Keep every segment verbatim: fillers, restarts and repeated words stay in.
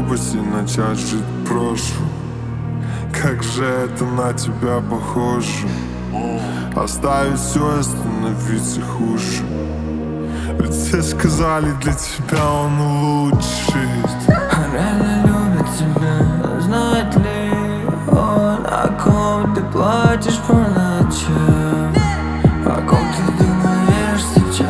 глупости начать жить прошлым. Как же это на тебя похоже? Оставить все и становиться хуже. Ведь все сказали, для тебя он лучший. Он реально любит тебя, знает ли он, о ком ты плачешь по ночам, о ком ты думаешь сейчас.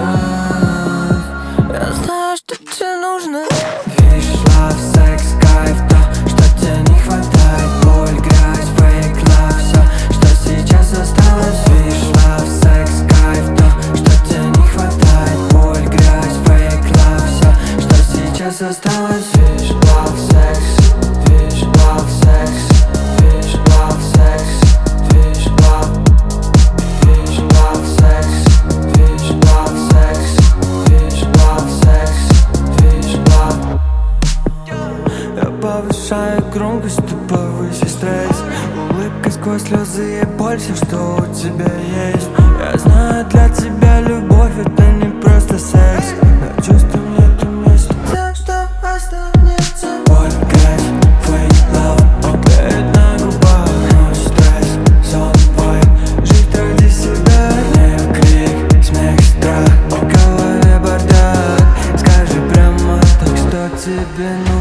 Я знаю, что тебе нужно. Видишь, love, секс, кайф, то, что тебе не хватает. Боль, грязь, fake love, все, что сейчас осталось. Видишь, love, секс, кайф, то, что тебе не хватает. Боль, грязь, fake love, все, что сейчас осталось. Видишь, love, секс, видишь, love, секс, видишь, love, секс, видишь, love, видишь, love, секс, видишь, love, секс, видишь, love, секс, видишь, love. Я повышаю громкость, ты повыси стресс. Улыбка сквозь слезы и боль, все, что у тебя есть. Я знаю, для тебя любовь это не просто секс, но чувствам нету места. Все, что останется. Боль, грязь, fake love, опять на губах. Ночь, стресс, сон, вайб, жить ради себя. Гнев, крик, смех, страх, в голове бардак. Скажи прямо так, что тебе нужно.